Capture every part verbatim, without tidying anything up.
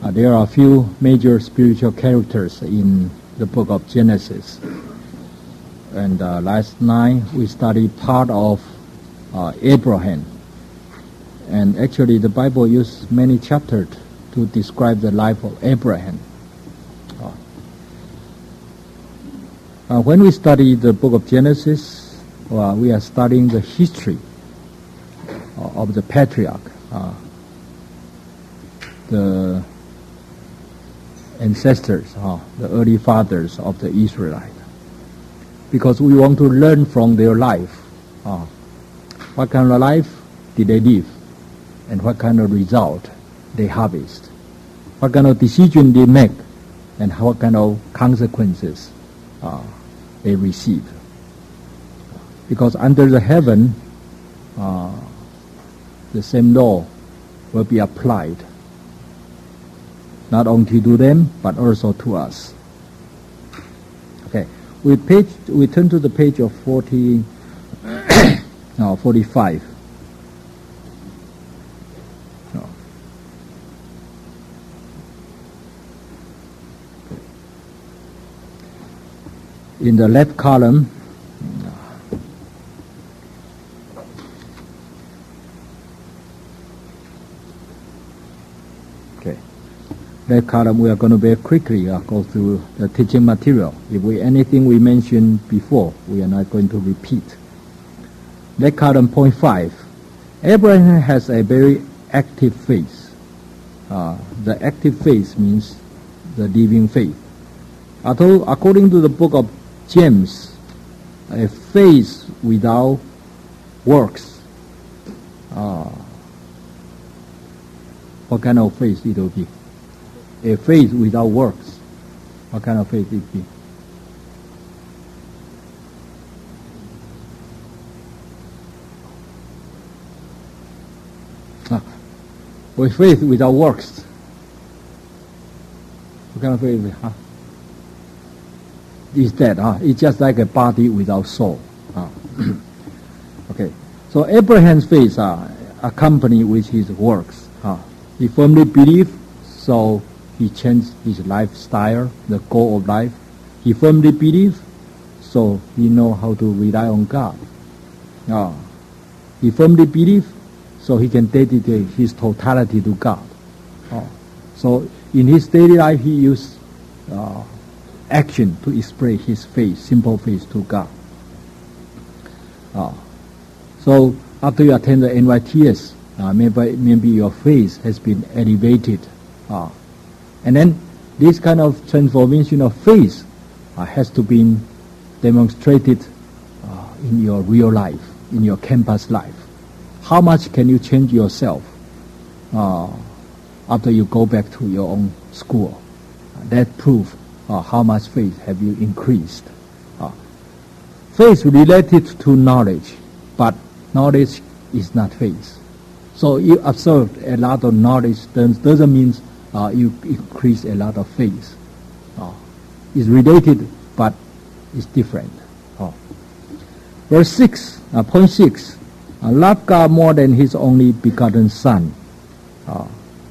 Uh, there are a few major spiritual characters in the book of Genesis. And uh, last night we studied part of uh, Abraham. And actually the Bible used many chapters to describe the life of Abraham. Uh, uh, when we study the book of Genesis, uh, we are studying the history uh, of the patriarch, uh, the ancestors, uh, the early fathers of the Israelites. Because we want to learn from their life. Uh, what kind of life did they live? And what kind of result they harvest? What kind of decision they make? And what kind of consequences uh, they receive? Because under the heaven, uh, the same law will be applied, not only to them, but also to us. Okay. We page, we turn to the page of forty, no, forty-five. No. In the left column, that column we are going to very quickly uh, go through the teaching material. If we anything we mentioned before, we are not going to repeat. That column, point five. Abraham has a very active faith. Uh, the active faith means the living faith. Although, according to the book of James, a faith without works, uh, what kind of faith it will be? A faith without works. What kind of faith it be? Ah, with faith without works. What kind of faith? Huh? It's dead. Huh? It's just like a body without soul. Huh? Okay. So Abraham's faith uh, accompanied with his works. Huh? He firmly believed, so he changed his lifestyle, the goal of life. He firmly believes, so he know how to rely on God. Uh, he firmly believes, so he can dedicate his totality to God. Uh, so in his daily life, he used uh, action to express his faith, simple faith to God. Uh, so after you attend the N Y T S, uh, maybe, maybe your faith has been elevated. Uh, And then this kind of transformation of faith uh, has to be demonstrated uh, in your real life, in your campus life. How much can you change yourself uh, after you go back to your own school? Uh, that proves uh, how much faith have you increased. Uh, faith related to knowledge, but knowledge is not faith. So you observe a lot of knowledge doesn't mean Uh, you increase a lot of faith. Uh, it's related, but it's different. Uh. Verse six, uh, point six, uh, love God more than His only begotten Son. Uh,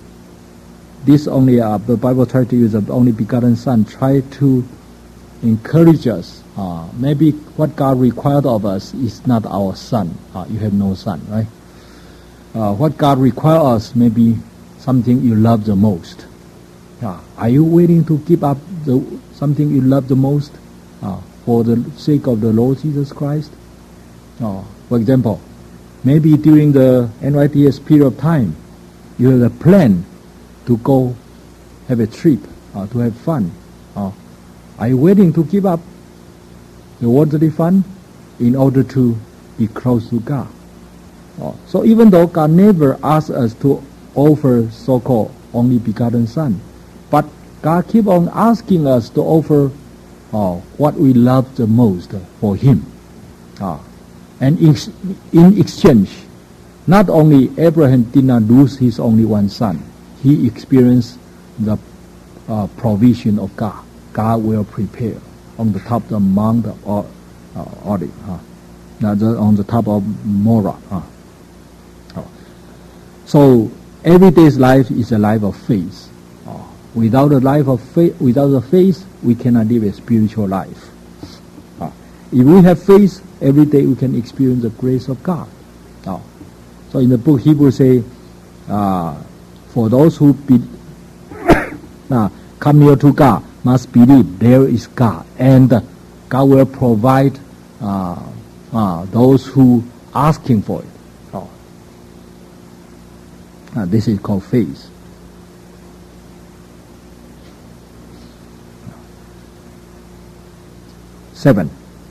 this only, uh, the Bible tries to use the only begotten Son, try to encourage us. Uh, maybe what God required of us is not our son. Uh, you have no son, right? Uh, what God requires us maybe something you love the most. Uh, are you willing to give up the something you love the most uh, for the sake of the Lord Jesus Christ? Uh, for example, maybe during the N Y T S period of time, you have a plan to go have a trip, uh, to have fun. Uh, are you willing to give up the worldly fun in order to be close to God? Uh, so even though God never asked us to offer so-called only begotten Son, but God keep on asking us to offer uh, what we love the most for Him. Uh, and in, in exchange, not only Abraham did not lose his only one son, he experienced the uh, provision of God. God will prepare on the top of the Mount of uh, Olive, uh, on the top of Moriah. Uh. Uh. So everyday's life is a life of faith. Uh, Without the life of faith, without the faith, we cannot live a spiritual life. Uh, if we have faith, every day we can experience the grace of God. Uh, so in the book Hebrews say, uh, for those who be, uh, come near to God must believe there is God, and uh, God will provide uh, uh, those who asking for it. Oh. Uh, this is called faith. Seven.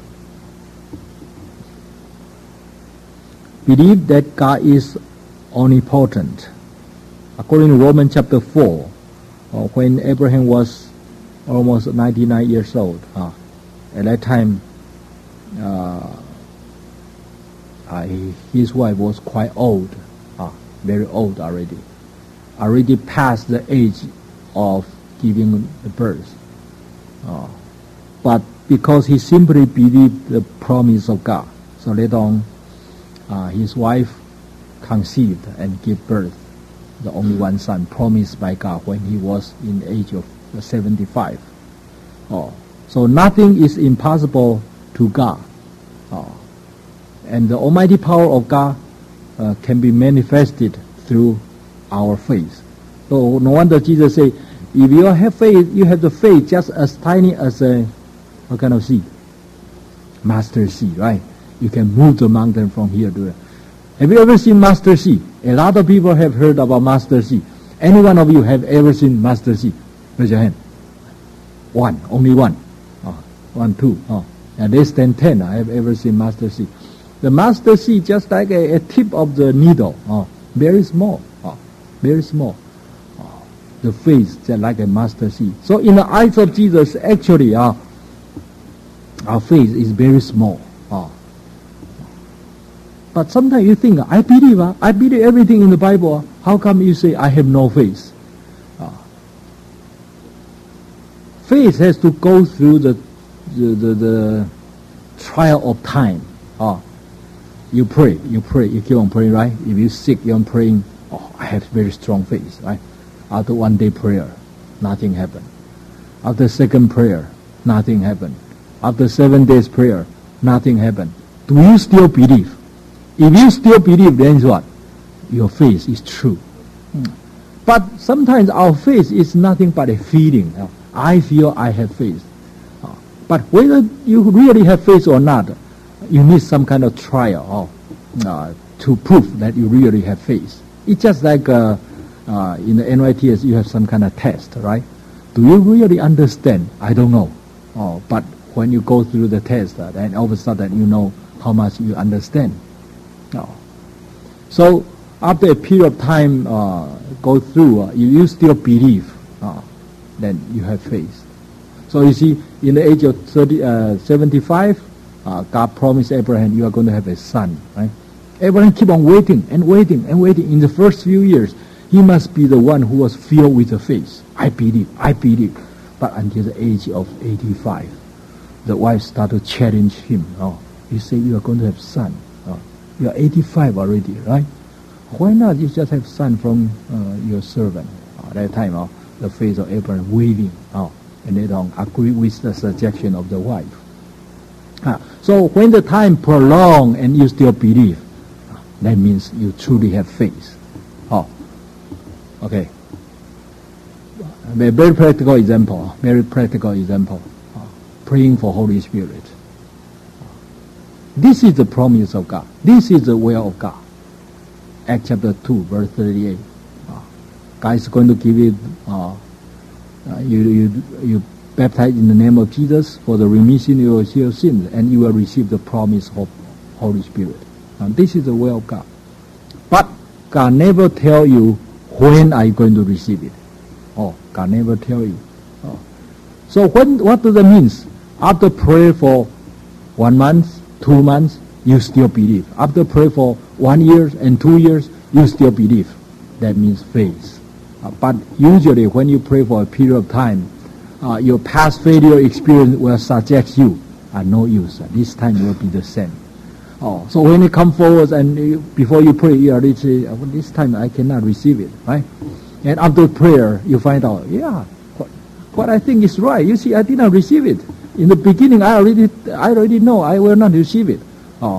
Believe that God is omnipotent. According to Romans chapter four, uh, when Abraham was almost ninety-nine years old, uh, at that time, uh, uh, his wife was quite old, uh, very old already, already past the age of giving birth. Uh, but because he simply believed the promise of God, so later on, uh, his wife conceived and gave birth, the only one son promised by God when he was in the age of seventy-five. Oh, so nothing is impossible to God. Oh, and the almighty power of God uh, can be manifested through our faith. So no wonder Jesus said, if you have faith, you have the faith just as tiny as a, what kind of seed? Mustard seed, right? You can move the mountain from here to there. Have you ever seen mustard seed? A lot of people have heard about mustard seed. Any one of you have ever seen mustard seed? Raise your hand. One, only one. Oh, one, two. Oh, and less than ten. I have ever seen mustard seed. The mustard seed just like a, a tip of the needle. Oh, very small. Oh, very small. Oh, the faith just like a mustard seed. So in the eyes of Jesus, actually, uh, our faith is very small. Oh. But sometimes you think, I believe, uh, I believe everything in the Bible. How come you say I have no faith? Uh, faith has to go through the the, the, the trial of time. Uh, you pray, you pray, you keep on praying, right? If you're sick, you're praying, oh, I have very strong faith, right? After one day prayer, nothing happened. After second prayer, nothing happened. After seven days prayer, nothing happened. Do you still believe? If you still believe, then what? Your faith is true. Mm. But sometimes our faith is nothing but a feeling. Uh, I feel I have faith. Uh, but whether you really have faith or not, you need some kind of trial uh, to prove that you really have faith. It's just like uh, uh, in the N Y T S, you have some kind of test, right? Do you really understand? I don't know. Oh, but when you go through the test, uh, then all of a sudden you know how much you understand. No. So after a period of time uh, go through, uh, if you still believe, uh, then you have faith. So you see, in the age of thirty, uh, seventy-five, uh, God promised Abraham, you are going to have a son, right? Abraham keep on waiting and waiting and waiting. In the first few years, he must be the one who was filled with the faith. I believe, I believe. But until the age of eighty-five, the wife started to challenge him. Oh, you say you are going to have son. Oh, you are eighty-five already, right? Why not you just have son from uh, your servant? Uh, that time, uh, the faith of Abraham waving, uh, and they don't agree with the suggestion of the wife. Uh, so when the time prolong and you still believe, uh, that means you truly have faith. Oh, okay. A very practical example. Very practical example. Uh, praying for Holy Spirit. This is the promise of God. This is the will of God. Acts chapter two, verse thirty-eight. Uh, God is going to give it. Uh, uh, you you you baptize in the name of Jesus for the remission of your sins, and you will receive the promise of Holy Spirit. Uh, this is the will of God. But God never tell you when are you going to receive it. Oh, God never tell you. Oh. So when what does that mean? After prayer for one month, two months, you still believe. After pray for one year and two years, you still believe. That means faith. Uh, but usually when you pray for a period of time, uh, your past failure experience will suggest you are no use. Uh, this time will be the same. Oh, so when you come forward and you, before you pray, you already say, oh, this time I cannot receive it, right? And after prayer, you find out, yeah, what I think is right. You see, I did not receive it. In the beginning, I already, I already know I will not receive it. Oh.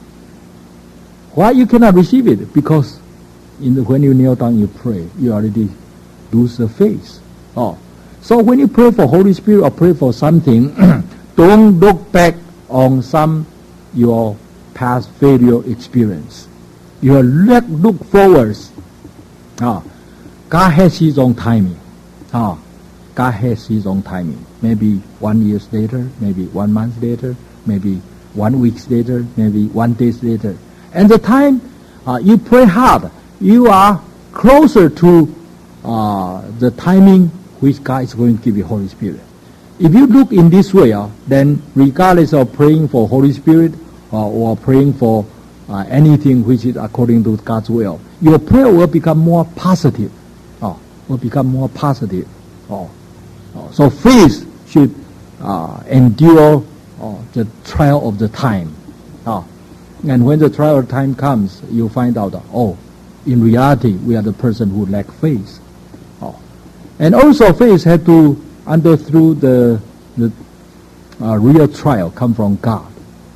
Why you cannot receive it? Because in the, when you kneel down, you pray, you already lose the faith. Oh. So when you pray for Holy Spirit or pray for something, don't look back on some your past failure experience. You look, look forwards. Oh. God has His own timing. Oh. God has His own timing. Maybe one year later, maybe one month later, maybe one week later, maybe one day later. And the time uh, you pray hard, you are closer to uh, the timing which God is going to give you Holy Spirit. If you look in this way, uh, then regardless of praying for Holy Spirit uh, or praying for uh, anything which is according to God's will, your prayer will become more positive. Oh, will become more positive. Oh. Oh. So faith should uh, endure uh, the trial of the time. Oh. And when the trial of time comes, you find out, oh, in reality, we are the person who lack faith. Oh. And also faith had to under through the, the uh, real trial come from God.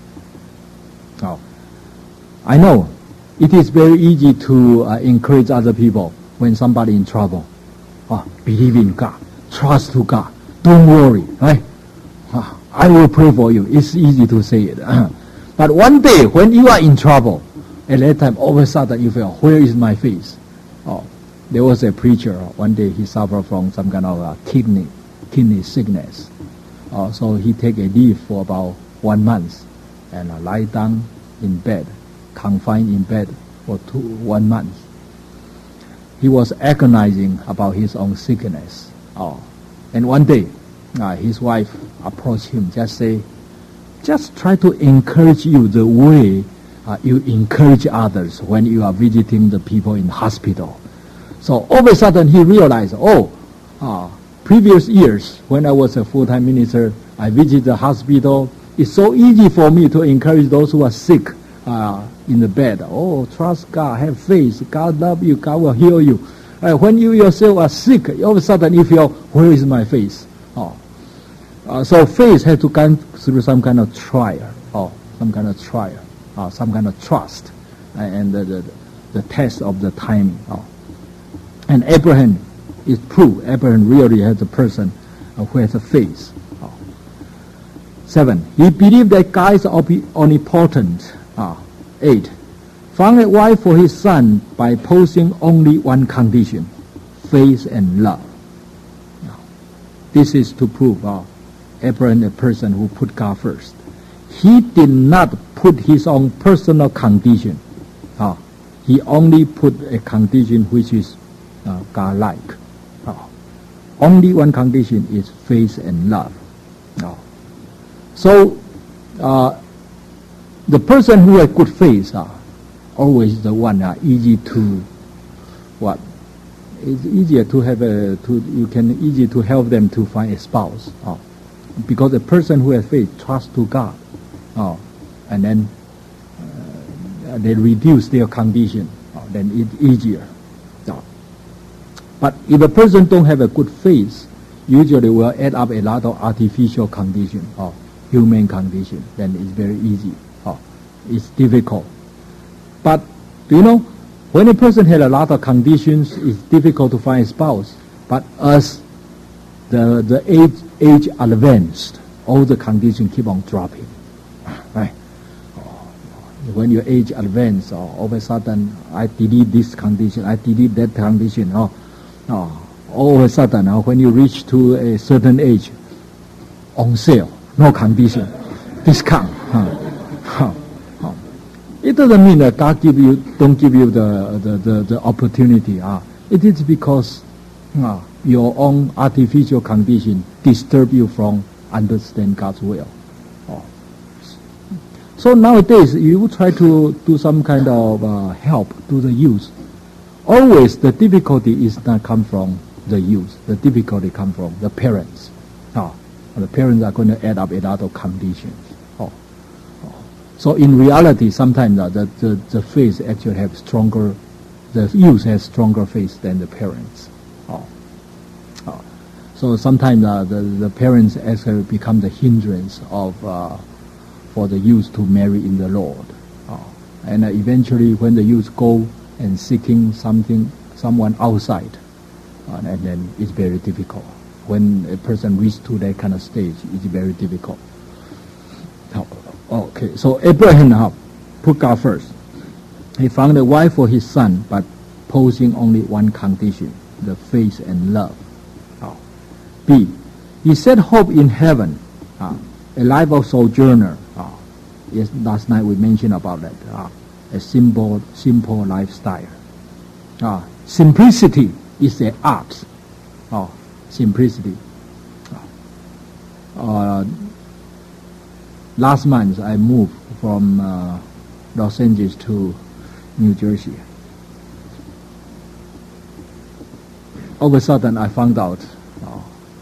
Oh. I know it is very easy to uh, encourage other people when somebody in trouble. Oh, believe in God. Trust to God. Don't worry. Right? Oh, I will pray for you. It's easy to say it. But one day when you are in trouble, at that time all of a sudden you feel, where is my faith? Oh, there was a preacher, one day he suffered from some kind of uh, kidney kidney sickness. Uh, so he take a leave for about one month and uh, lie down in bed, confined in bed for two, one month. He was agonizing about his own sickness. Oh. And one day, uh, his wife approached him, just say, just try to encourage you the way uh, you encourage others when you are visiting the people in the hospital. So all of a sudden he realized, oh, uh, previous years when I was a full-time minister, I visited the hospital. It's so easy for me to encourage those who are sick uh, in the bed. Oh, trust God, have faith. God love you. God will heal you. Uh, when you yourself are sick, all of a sudden you feel, where is my faith? Oh. Uh, so faith has to go through some kind of trial, oh, some kind of trial, uh, some kind of trust, uh, and the, the, the test of the timing. Oh. And Abraham is proof. Abraham really has a person uh, who has a faith. Oh. Seven, he believed that God is omnipotent. Oh. Eight, found a wife for his son by posing only one condition, faith and love. Oh. This is to prove uh, Abraham a person who put God first. He did not put his own personal condition. Uh, he only put a condition which is uh, God-like. Uh, only one condition is faith and love. Uh, so, uh, the person who has good faith are uh, always the one uh, easy to what? It's easier to have a to you can easy to help them to find a spouse. Uh, Because a person who has faith trusts to God, oh, and then uh, they reduce their condition, oh, then it's easier. Oh. But if a person don't have a good faith, usually will add up a lot of artificial condition, or human condition. Then it's very easy. Oh, it's difficult. But do you know, when a person has a lot of conditions, it's difficult to find a spouse. But as the the age age advanced, all the conditions keep on dropping. Right? Oh, when your age advances, oh, all of a sudden I delete this condition, I delete that condition. Oh, oh, all of a sudden, oh, when you reach to a certain age, on sale, no condition, discount. Huh. Huh. Huh. It doesn't mean that God give you don't give you the the, the, the opportunity. Uh. It is because uh, your own artificial condition disturb you from understand God's will. Oh. So nowadays, you try to do some kind of uh, help to the youth. Always the difficulty is not come from the youth. The difficulty come from the parents. Oh. The parents are going to add up a lot of conditions. Oh. Oh. So in reality, sometimes uh, the, the, the faith actually have stronger, the youth has stronger faith than the parents. Oh. So sometimes uh, the, the parents actually become the hindrance of uh, for the youth to marry in the Lord. Uh, and uh, eventually when the youth go and seeking something, someone outside, uh, and then it's very difficult. When a person reaches to that kind of stage, it's very difficult. Okay, so Abraham now put God first. He found a wife for his son, but posing only one condition, the faith and love. Oh. B, he set hope in heaven, uh, a life of sojourner. Uh, yes, last night we mentioned about that. Uh, a simple, simple lifestyle. Uh, simplicity is the art. Oh, simplicity. Uh, last month I moved from uh, Los Angeles to New Jersey. All of a sudden I found out oh,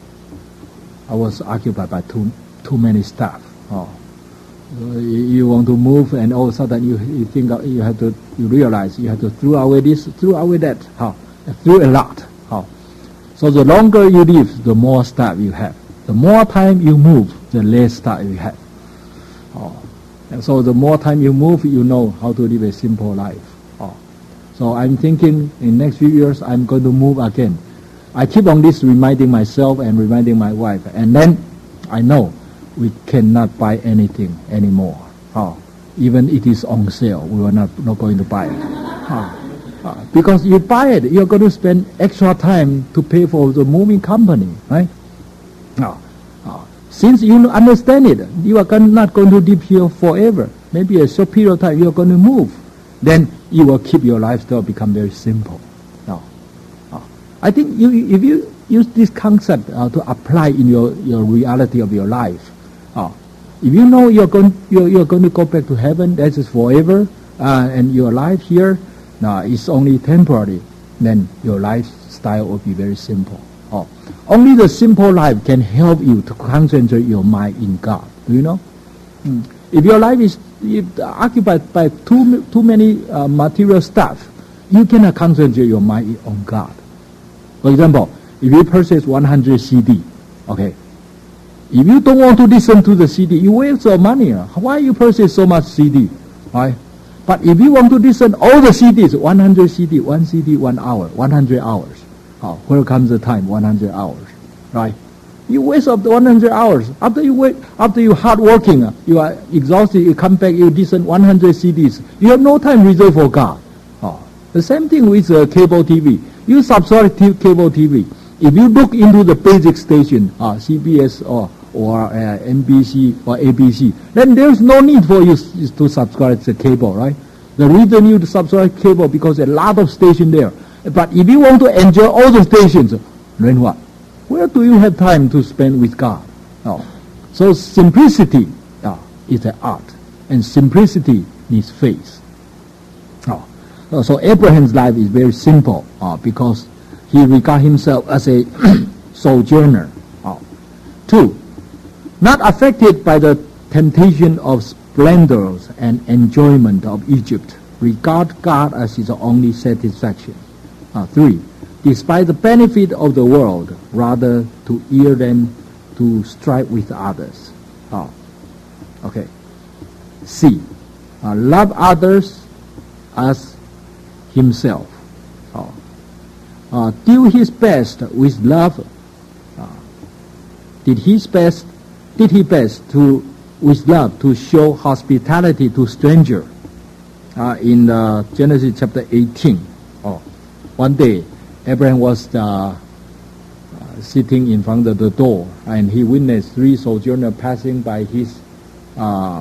I was occupied by too too many staff. Oh, you, you want to move, and all of a sudden you, you think you have to you realize you have to throw away this, throw away that. How? Oh, throw a lot. How? Oh. So the longer you live, the more staff you have. The more time you move, the less staff you have. Oh. And so the more time you move, you know how to live a simple life. Oh. So I'm thinking in next few years I'm going to move again. I keep on this reminding myself and reminding my wife, and then I know we cannot buy anything anymore. Oh. Even it is on sale, we are not, not going to buy it. Oh. Uh, because you buy it, you're going to spend extra time to pay for the moving company, right? Uh, uh, since you understand it, you are going, not going to live here forever. Maybe a short period of time you are going to move. Then you will keep your lifestyle become very simple. Uh, uh, I think you, if you use this concept uh, to apply in your, your reality of your life, uh, if you know you're going, you're, you're going to go back to heaven, that is forever, uh, and your life here, now, it's only temporary, then your lifestyle will be very simple. Oh. Only the simple life can help you to concentrate your mind in God. Do you know? Mm. If your life is if occupied by too, too many uh, material stuff, you cannot concentrate your mind on God. For example, if you purchase one hundred C D, okay, if you don't want to listen to the C D, you waste your money. Why you purchase so much C D? Right? But if you want to listen all the C Ds, one hundred C D, one C D, one hour, one hundred hours. Oh, where comes the time? one hundred hours, right? You waste up the one hundred hours. After you wait, after you hard working, uh, you are exhausted. You come back, you listen one hundred C Ds. You have no time reserved for God. Oh, the same thing with uh, cable T V. You subscribe to cable T V. If you look into the basic station, uh, C B S or or uh, N B C or A B C, then there's no need for you to subscribe to cable, right? The reason you to subscribe cable because a lot of stations there. But if you want to enjoy all the stations, then what? Where do you have time to spend with God? No. So simplicity uh, is an art, and simplicity needs faith. Oh. So Abraham's life is very simple uh, because he regards himself as a sojourner. Oh. Two, not affected by the temptation of splendors and enjoyment of Egypt, regard God as his only satisfaction. Uh, three, despite the benefit of the world, rather to ear them to strive with others. Oh. Okay. C, uh, love others as himself. Oh. Uh, do his best with love. Uh, did his best Did he best to, with love, to show hospitality to stranger. Uh, in uh, Genesis chapter eighteen, oh, one day Abraham was uh, uh, sitting in front of the door, and he witnessed three sojourners passing by his uh,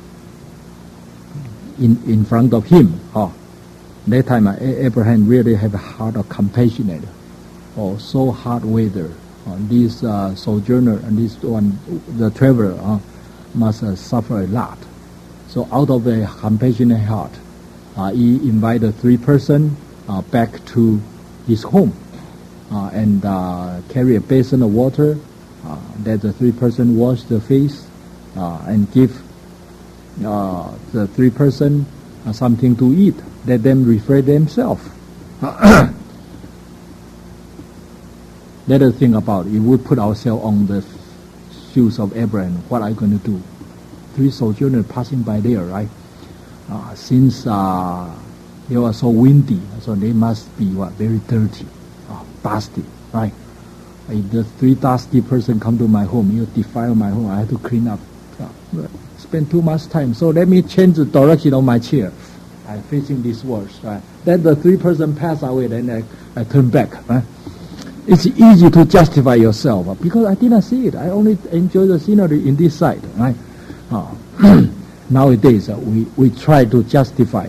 in in front of him. Oh, that time uh, Abraham really have a heart of compassionate. Oh, so hard weather. Uh, this uh, sojourner and this one, the traveler, uh, must uh, suffer a lot. So out of a compassionate heart, uh, he invited three persons uh, back to his home uh, and uh, carry a basin of water uh, that the three persons wash their face uh, and give uh, the three persons uh, something to eat. Let them refresh themselves. let us think about it. If we put ourselves on the shoes of Abraham, what are you going to do? Three sojourners passing by there, right? Uh, since uh, they were so windy, so they must be what, very dirty, uh, dusty, right? If the three dusty person come to my home, you defile my home, I have to clean up. Uh, spend too much time. So let me change the direction of my chair. I'm facing this words, right? Then the three person pass away, then I, I turn back, right? It's easy to justify yourself uh, because I didn't see it. I only enjoy the scenery in this side, right? Uh, nowadays, uh, we, we try to justify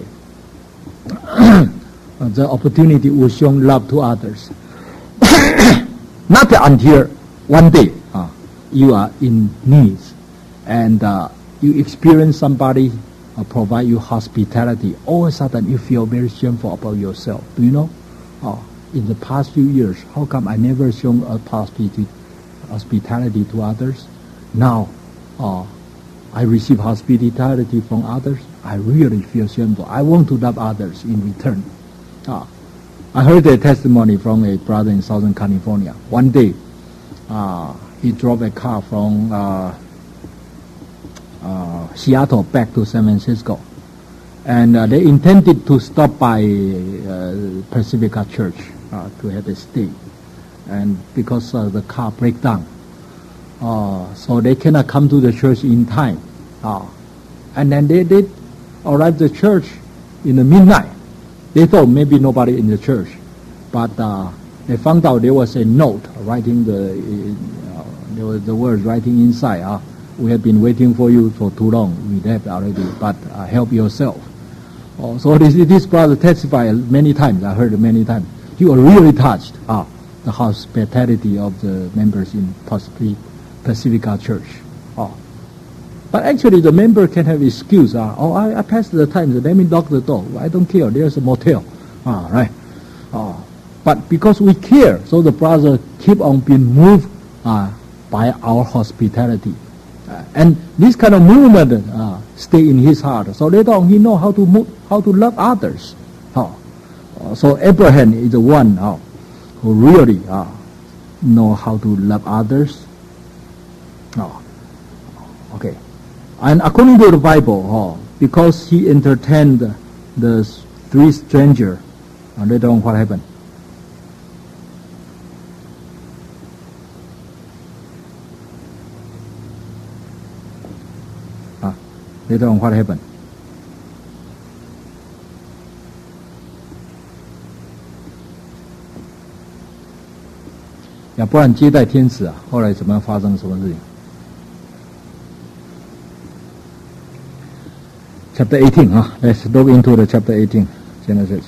the opportunity we show love to others. Not until one day uh, you are in need and uh, you experience somebody uh, provide you hospitality. All of a sudden you feel very shameful about yourself. Do you know? Uh, in the past few years, how come I never shown a hospitality, hospitality to others? Now, uh, I receive hospitality from others. I really feel shameful. I want to love others in return. Uh, I heard a testimony from a brother in Southern California. One day, uh, he drove a car from uh, uh, Seattle back to San Francisco. And uh, they intended to stop by uh, Pacifica Church uh, to have a stay. And because uh, the car break down, uh, so they cannot come to the church in time. Uh, and then they did arrive at the church in the midnight. They thought maybe nobody in the church. But uh, they found out there was a note writing the, uh, there was the words writing inside. Uh, we have been waiting for you for too long. We left already, but uh, help yourself. Oh, so this, this brother testified many times. I heard many times. He was really touched. Ah, the hospitality of the members in Pacifica Church. Oh. But actually the member can have excuse. Ah, oh, I, I passed the time. So let me lock the door. I don't care. There's a motel. Ah, right. Oh. But because we care, so the brother keep on being moved uh, by our hospitality. Uh, and this kind of movement uh, stay in his heart. So later on he know how to move, how to love others. Uh, uh, so Abraham is the one uh, who really uh, know how to love others. Uh, okay. And according to the Bible, uh, because he entertained the three strangers, uh, later on what happened? Later on, what happened? 亚伯兰接待天使啊，后来怎么样发生什么事情 ？Chapter eighteen 啊 ，Let's look into the chapter eighteen, Genesis.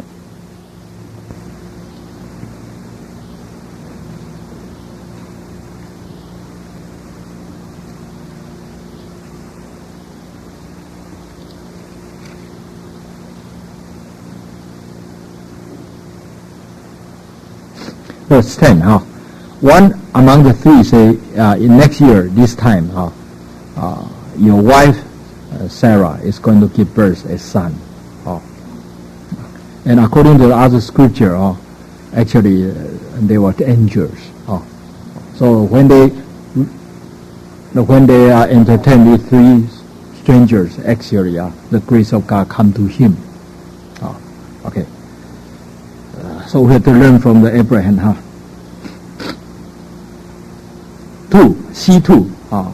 Verse ten, huh? One among the three say, uh, in next year, this time, huh, uh, your wife, uh, Sarah, is going to give birth a son. Huh? And according to the other scripture, huh, actually, uh, they were angels. Huh? So when they when they uh, entertain these three strangers, actually, uh, the grace of God come to him. Huh? Okay. So we have to learn from the Abraham, huh? Two, C two, uh,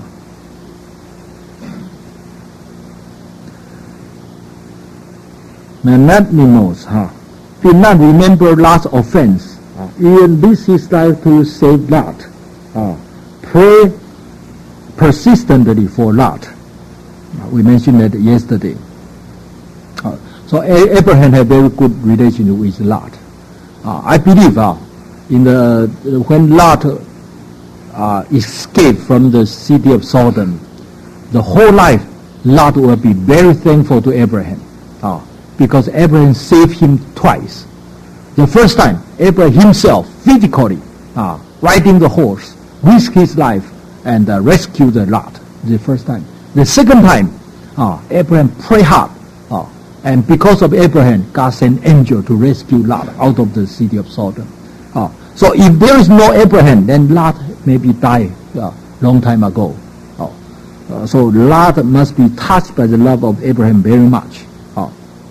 magnanimous, huh? Did not remember Lot's offense. Uh, even this his life to save Lot. Uh, pray persistently for Lot. Uh, we mentioned that yesterday. Uh, so A- Abraham had very good relationship with Lot. Uh, I believe uh, in the when Lot uh, escaped from the city of Sodom, the whole life Lot will be very thankful to Abraham uh, because Abraham saved him twice. The first time, Abraham himself physically uh, riding the horse, risked his life and uh, rescued the Lot. The first time. The second time, uh, Abraham prayed hard. Uh, And because of Abraham, God sent angel to rescue Lot out of the city of Sodom. Uh, So if there is no Abraham, then Lot maybe died a uh, long time ago. Oh. Uh, so Lot must be touched by the love of Abraham very much. Oh.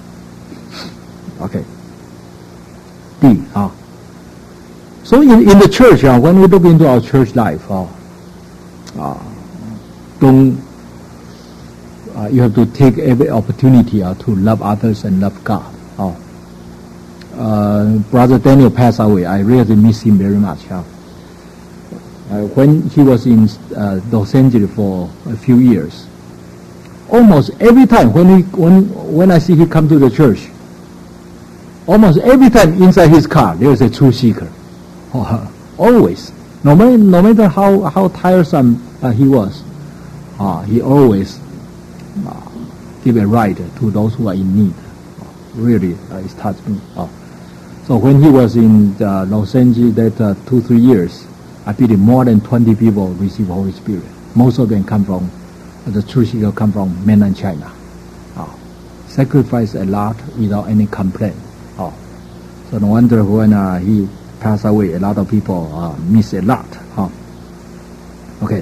Okay. D. Oh. So in, in the church, uh, when we look into our church life, uh, uh, don't uh, you have to take every opportunity uh, to love others and love God. Uh, uh, Brother Daniel passed away. I really miss him very much. Uh, uh, when he was in uh, Los Angeles for a few years, almost every time when he when when I see he come to the church, almost every time inside his car there is a truth seeker. Uh, always, no matter no matter how how tiresome uh, he was, uh, he always uh, give a ride to those who are in need. Uh, really, uh, it touched me. Uh, so when he was in uh, Los Angeles that uh, two three years, I believe more than twenty people received Holy Spirit. Most of them come from uh, the truth seeker come from mainland China. Uh, sacrificed a lot without any complaint. Uh, so no wonder when uh, he passed away, a lot of people uh, miss a lot. Huh? Okay.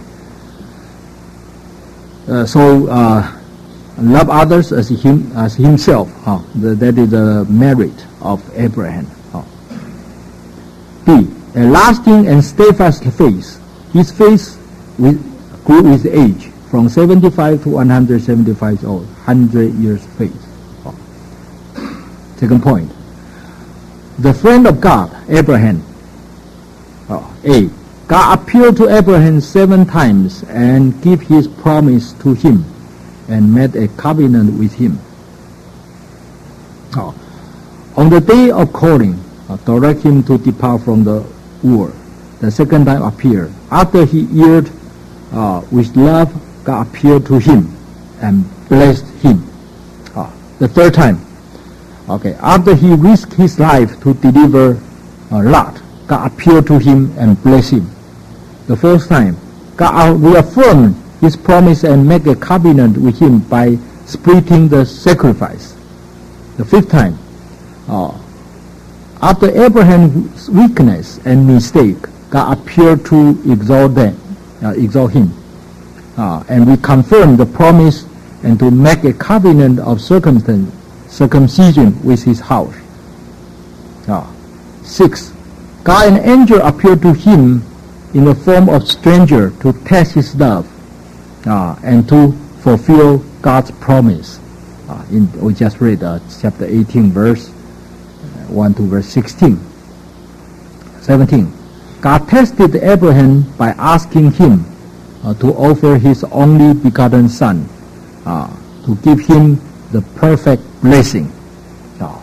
Uh, so uh, love others as him as himself. Huh? The, that is the merit of Abraham. Huh? B. A lasting and steadfast faith. His faith with, grew with age, from seventy-five to one hundred seventy-five years old. Hundred years faith. Huh? Second point. The friend of God, Abraham. Oh, A. God appeared to Abraham seven times and gave his promise to him and made a covenant with him. Oh. On the day of calling, uh, direct him to depart from the world. The second time appeared. After he heard uh, with love, God appeared to him and blessed him. Uh, the third time, okay, after he risked his life to deliver uh, Lot, God appeared to him and blessed him. The fourth time, God reaffirmed his promise and made a covenant with him by splitting the sacrifice. The fifth time, uh, after Abraham's weakness and mistake, God appeared to exalt them, uh, exalt him, uh, and we confirmed the promise and to make a covenant of circumstance. circumcision with his house. Ah. Six, God and angel appeared to him in the form of stranger to test his love ah, and to fulfill God's promise. Ah, in, we just read uh, chapter eighteen, verse one to verse sixteen. seventeen, God tested Abraham by asking him uh, to offer his only begotten son uh, to give him the perfect blessing. Oh.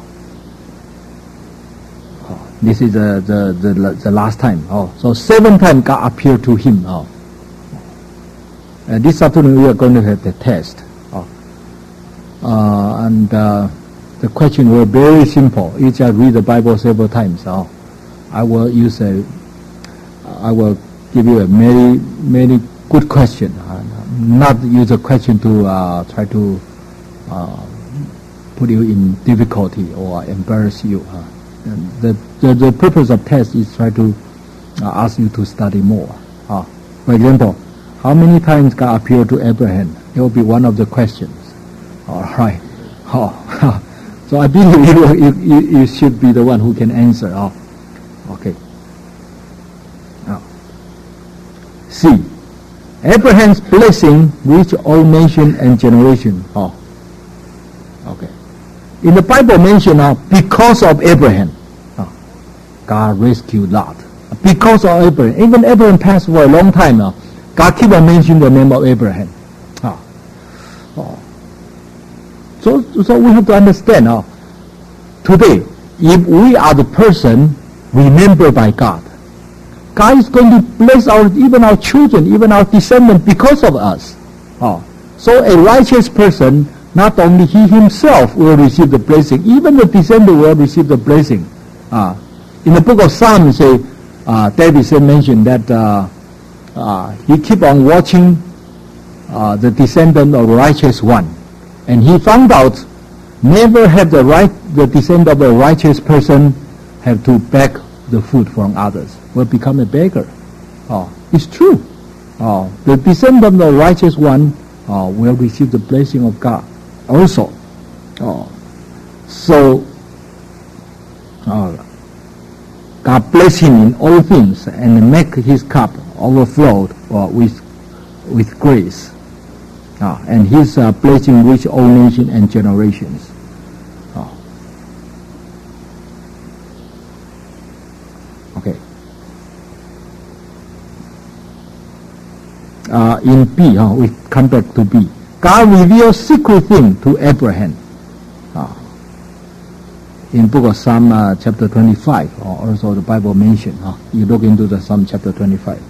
Oh. This is the, the, the, the last time. Oh. So seven times God appeared to him. Oh. Uh, this afternoon we are going to have the test. Oh. Uh, and uh, the question was very simple. You just read the Bible several times. Oh. I will use a, I will give you a many, many good question. Uh, not use a question to uh, try to Uh, put you in difficulty or embarrass you. Uh, the, the the purpose of test is try to uh, ask you to study more. Uh, for example, how many times God appeared to Abraham? It will be one of the questions. All right. Oh. So I believe you, you, you should be the one who can answer. Oh. Okay. Oh. C. Abraham's blessing reached all nation and generation. Oh. Okay. In the Bible mentioned uh, because of Abraham, uh, God rescued Lot. Because of Abraham, even Abraham passed for a long time now. Uh, God keep on mentioning the name of Abraham. Uh, oh. So, so we have to understand uh, today, if we are the person remembered by God, God is going to bless our even our children, even our descendants because of us. Uh, so a righteous person, not only he himself will receive the blessing, even the descendant will receive the blessing. Uh, in the book of Psalms, say, uh, David said, mentioned that uh, uh, he keep on watching uh, the descendant of the righteous one, and he found out never have the right the descendant of a righteous person have to beg the food from others will become a beggar. Oh, it's true. Oh, the descendant of the righteous one oh, will receive the blessing of God also. Oh, so oh, God bless him in all things and make his cup overflow oh, with with grace. Oh, and his uh, blessing reach all nations and generations. Oh. Okay. Uh, in B, uh, we come back to B. God revealed secret thing to Abraham. Uh, in book of Psalm uh, chapter twenty-five, uh, also the Bible mentioned. Uh, you look into the Psalm chapter twenty-five.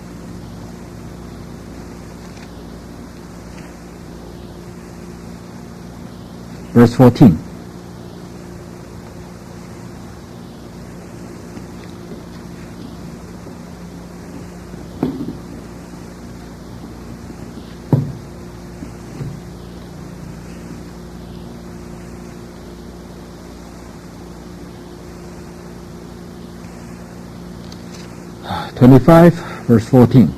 Verse fourteen. twenty-five, verse fourteen.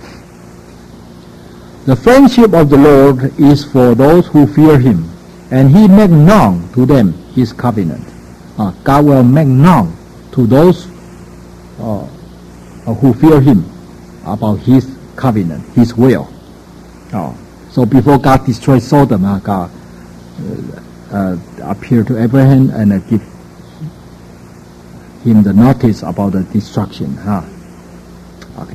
The friendship of the Lord is for those who fear him, and he make known to them his covenant. Uh, God will make known to those uh, who fear him about his covenant, his will. Uh, so before God destroyed Sodom, uh, God uh, uh, appeared to Abraham and uh, give him the notice about the destruction. Huh? Okay.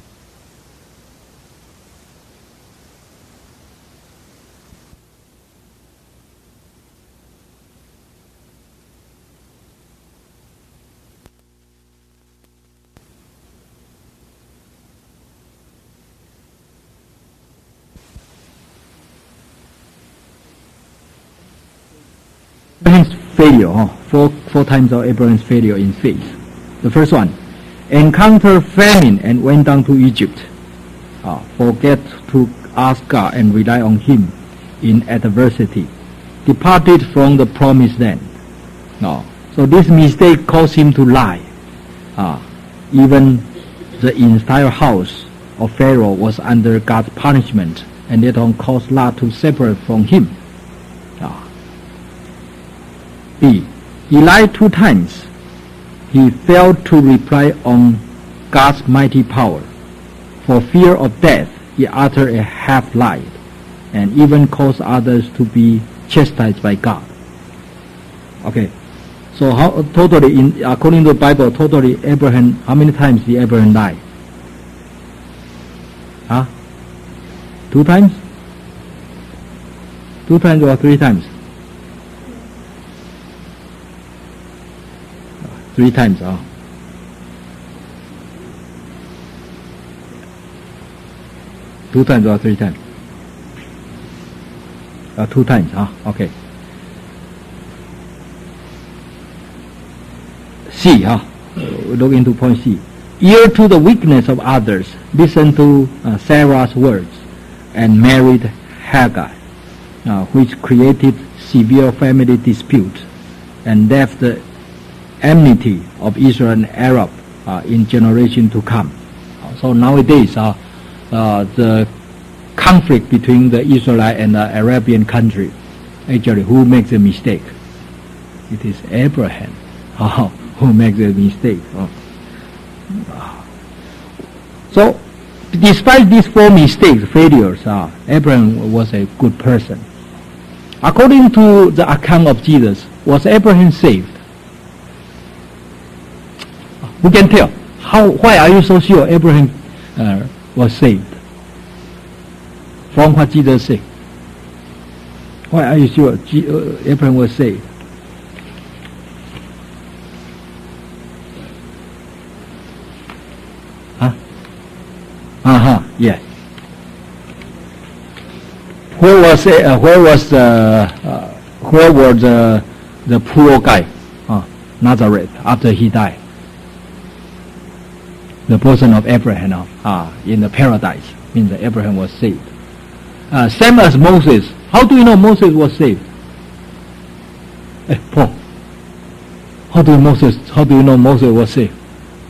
Abraham's failure, huh? four, four times of Abraham's failure in faith. The first one, encountered famine and went down to Egypt. Uh, forget to ask God and rely on him in adversity. Departed from the promised land. No. So this mistake caused him to lie. Uh, even the entire house of Pharaoh was under God's punishment, and later on caused Lot to separate from him. Uh, B. He lied two times. He failed to reply on God's mighty power. For fear of death, he uttered a half lie, and even caused others to be chastised by God. Okay, so how totally, in according to the Bible, totally Abraham, how many times did Abraham lie? Huh? Two times? Two times or three times? Three times, oh. Two times or three times? Uh, two times, huh? Okay. C, huh? Uh, look into point C. Ear to the weakness of others, listen to uh, Sarah's words, and married Hagar, uh, which created severe family dispute and left the enmity of Israel and Arab uh, in generation to come. Uh, so nowadays, uh, uh, the conflict between the Israelite and the Arabian country, actually, who makes a mistake? It is Abraham uh, who makes a mistake. Uh. So, despite these four mistakes, failures, uh, Abraham was a good person. According to the account of Jesus, was Abraham saved? Who can tell? How? Why are you so sure Abraham uh, was saved? From what Jesus said. Why are you sure G- uh, Abraham was saved? Huh? Uh-huh, yes. Where was uh, where was the uh, where was the the poor guy? Uh, Nazareth, after he died. The person of Abraham uh, in the paradise, means that Abraham was saved. Uh, same as Moses. How do you know Moses was saved? Eh, Paul. How do you Moses? How do you know Moses was saved?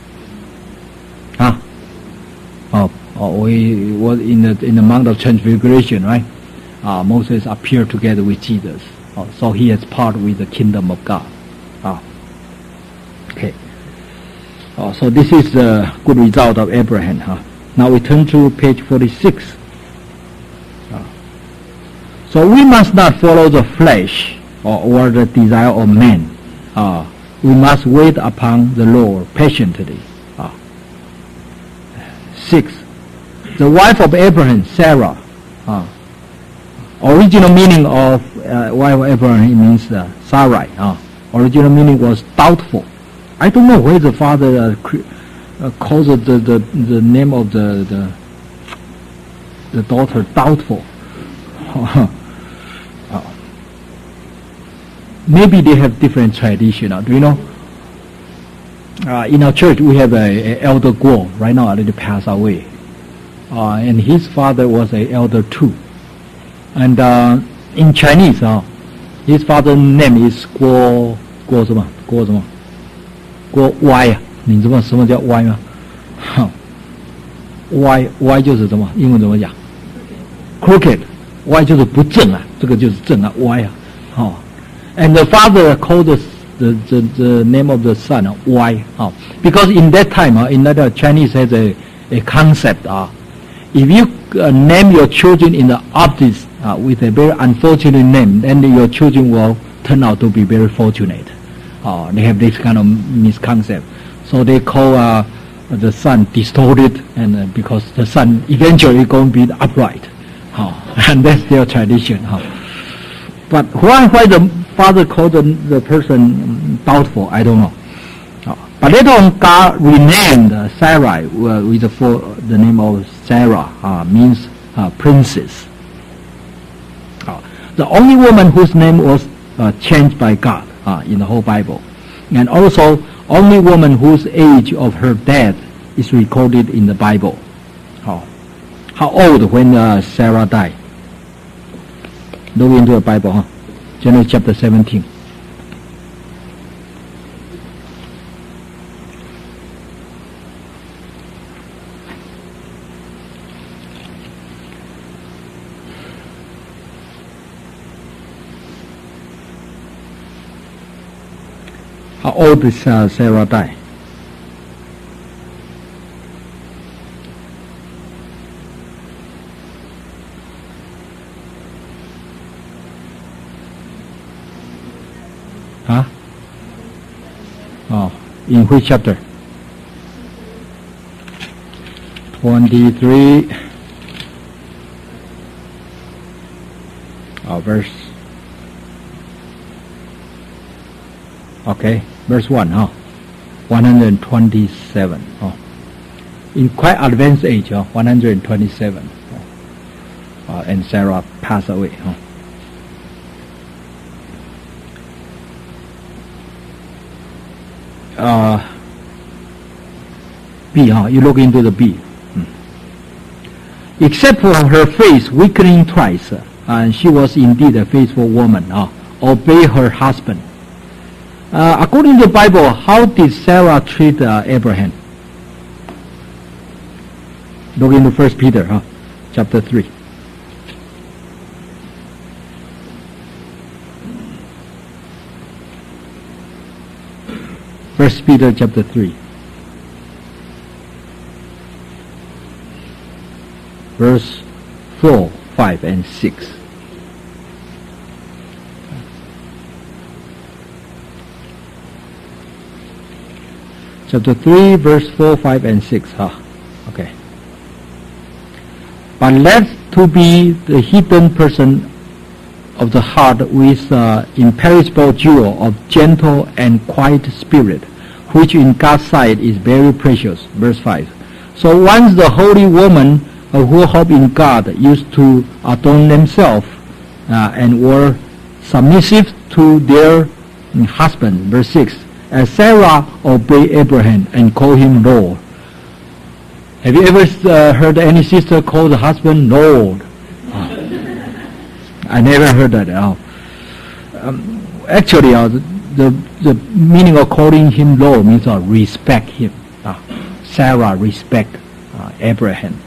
uh, we was in the in the Mount of Transfiguration, right? Uh, Moses appeared together with Jesus, uh, so he has part with the kingdom of God. Uh, okay. Uh, so this is the good result of Abraham. Huh? Now we turn to page forty-six. Uh, so we must not follow the flesh or, or the desire of man. Uh, we must wait upon the Lord patiently. Uh, six. The wife of Abraham, Sarah. Uh, original meaning of uh, wife of Abraham means uh, Sarai. Uh, original meaning was doubtful. I don't know where the father uh, cre- uh, calls the, the the name of the the, the daughter doubtful. uh, maybe they have different tradition. Uh, do you know? Uh, in our church, we have a, a elder Guo. Right now, already passed away, uh, and his father was a elder too. And uh, in Chinese, uh, his father's name is Guo Guo 什么 Guo 什么 Guo Y 啊？你知道什么叫 Y 吗？ Y Y 就是什么？英文怎么讲 ？Crooked。Y 就是不正啊，这个就是正啊 ，Y 啊，哦。And the father called the the the, the name of the son uh, Y 啊、uh, ，because in that time 啊、uh, in that uh, Chinese has a a concept 啊、uh,，if you uh, name your children in the opposite uh, with a very unfortunate name, then your children will turn out to be very fortunate. Uh, they have this kind of misconception. So they call uh, the son distorted, and uh, because the son eventually going to be upright. Uh, and that's their tradition. Uh. But why, why the father called the, the person doubtful, I don't know. Uh, but later on, God renamed uh, Sarai uh, with the, for, the name of Sarah, uh, means uh, princess. Uh, the only woman whose name was uh, changed by God uh, in the whole Bible. And also, only woman whose age of her death is recorded in the Bible. Uh, how old when uh, Sarah died? Look into the Bible, huh? Genesis chapter seventeen. How old is uh, Sarah die? Huh? Oh, in which chapter? twenty-three. Oh, verse. Okay, verse one, huh? one hundred twenty-seven. Oh. In quite advanced age, huh? one hundred twenty-seven. Oh. Uh, and Sarah passed away, huh? Uh, B, huh? You look into the B. Hmm. Except for her face weakening twice, uh, and she was indeed a faithful woman, huh? Obey her husband. Uh, according to the Bible, how did Sarah treat uh, Abraham? Look into First Peter, huh? Chapter three. First Peter chapter three. Verse four, five, and six. Chapter three, verse four, five, and six. Huh? Okay. But let to be the hidden person of the heart with uh, imperishable jewel of gentle and quiet spirit, which in God's sight is very precious. Verse five. So once the holy woman uh, who hope in God used to adorn themselves uh, and were submissive to their husband. Verse six. As Sarah obeyed Abraham and called him Lord. Have you ever uh, heard any sister call the husband Lord? Oh. I never heard that. Oh. Um, actually, uh, the, the meaning of calling him Lord means uh, respect him. Uh, Sarah respect uh, Abraham.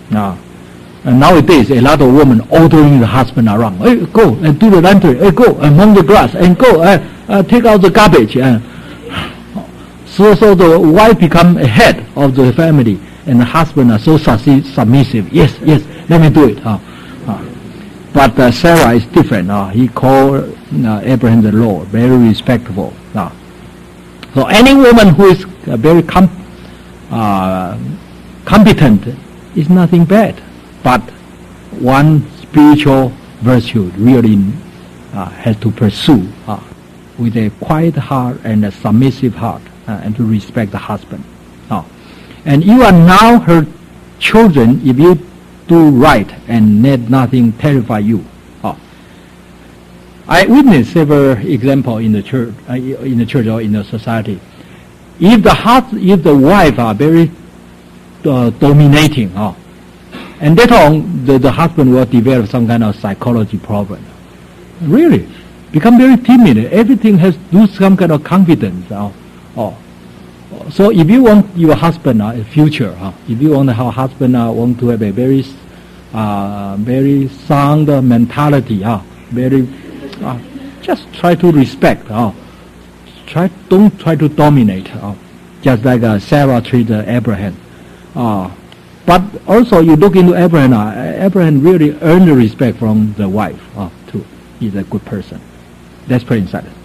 Uh, and nowadays, a lot of women ordering the husband around. Hey, go and do the laundry. Hey, go and mow the grass. And go uh, uh, take out the garbage. Uh, so, so the wife become a head of the family, and the husband are so submissive. Yes, yes, let me do it. Uh, uh, but uh, Sarah is different. Uh, he called uh, Abraham the Lord, very respectful. Uh, so any woman who is uh, very com- uh, competent is nothing bad. But one spiritual virtue really uh, has to pursue uh, with a quiet heart and a submissive heart, uh, and to respect the husband. Uh, and you are now her children if you do right and let nothing terrify you. Uh, I witnessed several examples in the church, uh, in the church or in the society. If the hus- if the wife are very uh, dominating, uh, and later on, the, the husband will develop some kind of psychology problem. Really, become very timid. Everything has lose some kind of confidence. Uh, oh. So if you want your husband uh, a future, uh, if you want your husband uh, want to have a very, uh, very sound mentality, uh, very, uh, just try to respect. Uh, try don't try to dominate. Uh, just like uh, Sarah treated Abraham. Uh, But also you look into Abraham, uh, Abraham really earned the respect from the wife uh, too. He's a good person. Let's pray inside.